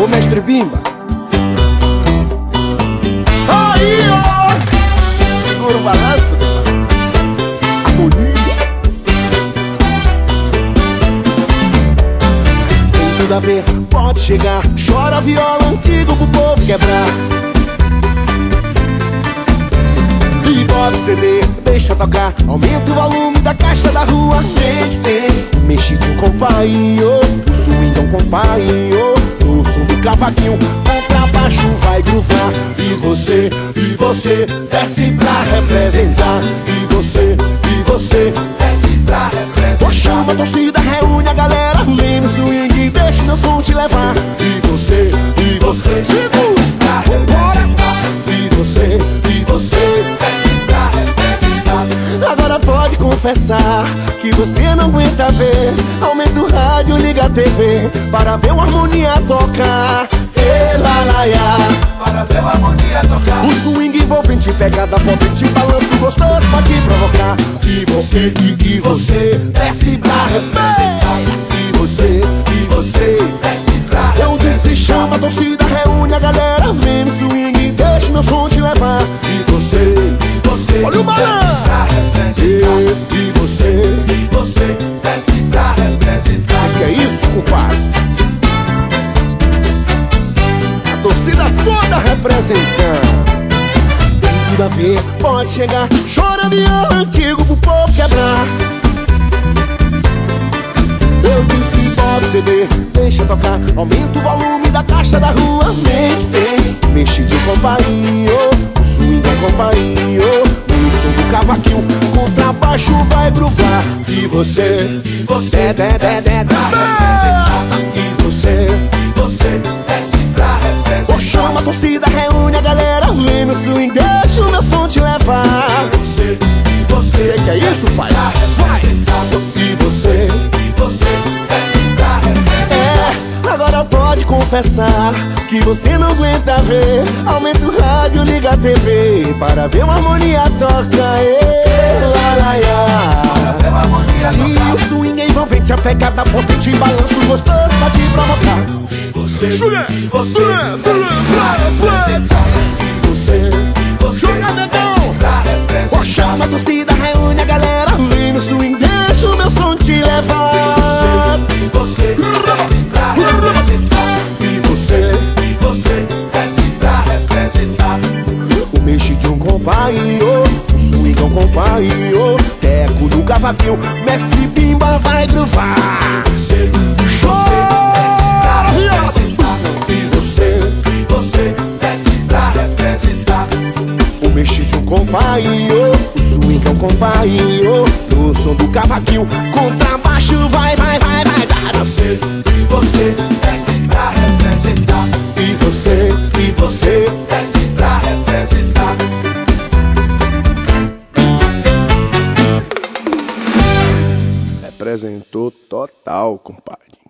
Ô mestre Bimba, aí ó, segura o balanço, harmonia. Tem tudo a ver, pode chegar. Chora viola antigo pro povo quebrar. E bota o CD, deixa tocar. Aumenta o volume da caixa da rua. Mexidinho com paio, o swingão com paio, o som do cavaquinho, contrabaixo vai gruvar. E você desce pra representar. E você desce pra representar. Chama a torcida, reúne a galera, vem no swing, deixa meu som te levar. E você desce pra representar. E você desce pra representar. Agora pode confessar que você não aguenta ver. Aumenta o rádio, liga a TV para ver o Harmonia tocar. Para ver o Harmonia tocar. O swing envolvente, pegada potente, balanço gostoso pra te provocar. E você desce pra representar. E você desce pra representar. Eu disse chama a torcida, reúne a galera, vem no swing, deixa meu som te levar. E você olha o balanço. E você desce pra representar. Que é isso, compadre? A torcida toda representando. Tem tudo a ver, pode chegar. Chora viola antigo pro povo quebrar. Eu disse bota o CD, deixa tocar. Aumenta o volume da caixa da rua. Mexe de companhia, o swing é companhia, o som do cavaquinho, contrabaixo vai gruvar. E você desce pra representar. E você desce pra representar. Chama a torcida, reúne a galera, vem no swing, deixa o meu som te levar. E você que é isso, pai? Vai! E você desce pra representar. Agora pode confessar que você não aguenta ver. Aumenta o rádio, liga a TV para ver uma Harmonia tocar. E o swing é envolvente, a pegada potente, balanço gostoso pra te provocar. E você desce pra representar. Chama a torcida, reúne a galera, vem no swing, deixa o meu som te levar. E você desce pra representar. E você desce pra representar. O mexidinho com paio, o swingão com paio, teco do cavaquinho, mestre Bimba vai gruvar. E você desce pra representar. E você desce pra representar. O mexidinho com paio, o swingão com paio, no som do cavaquinho, contrabaixo vai dar. E você desce pra representar. E você desce pra representar. Representou total, compadre.